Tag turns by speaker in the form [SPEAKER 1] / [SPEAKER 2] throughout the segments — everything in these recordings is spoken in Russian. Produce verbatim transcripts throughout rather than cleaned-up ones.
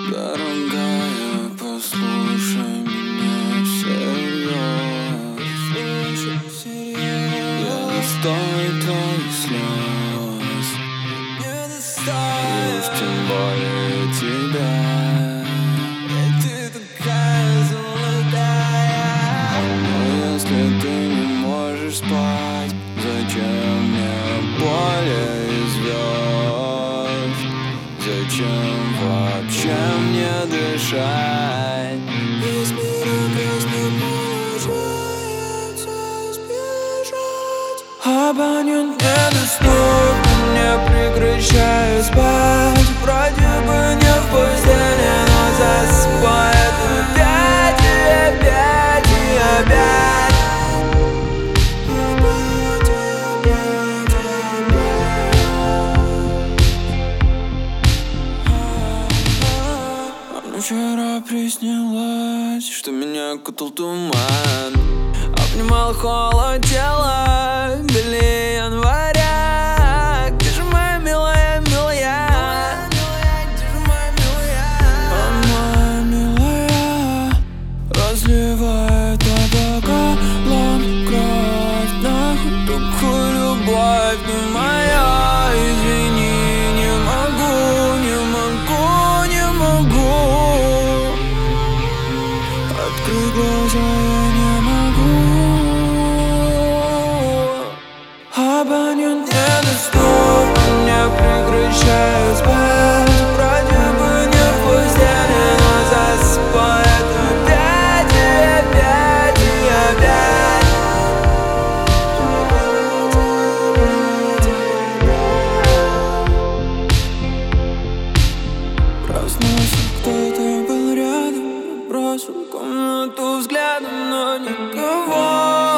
[SPEAKER 1] Дорогая, послушай меня всерьез. Я достою твоих слез, и уж тем более тебя. Ты такая золотая. Но если ты не можешь спать, зачем мне поле и звезд? Зачем вообще мне дышать? Из мира грязно получается сбежать. Абонент недоступен, не прекращаю спать. Вроде бы не в постели, но засыпает опять и опять и опять. Вчера приснилось, что меня окутал туман, обнимал холод тела вдали января. Где же моя милая, милая? Где же моя милая? А моя милая разливает по бокалам кровь на такую любовь, ты моя. Извини, не могу, не могу, не могу. Открыть глаза я не могу. Абонент недоступен, не прекращаю спать. Вроде бы не в постели, но засыпает опять и опять и опять. Проснулся, кто-то был рядом, бросил комнату взглядом, но никого.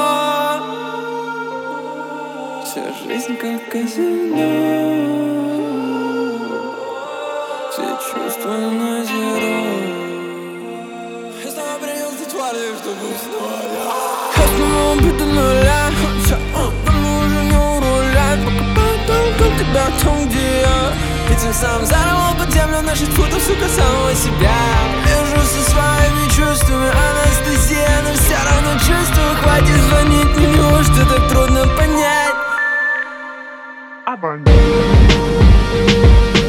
[SPEAKER 1] Вся жизнь как казино, все чувства на зеро. Я снова принялся тварью, чтобы уснуть. Я снова убит до нуля, хотя он уже не урулять. Пока потом тебя там, где я. И тем самым зарвал под землю на шесть футов, сука, самого себя. Лежу со своими чувствами, Анастасия, но все равно чувствую. Хватит звонить, мне неужто так трудно понять?
[SPEAKER 2] Абонент.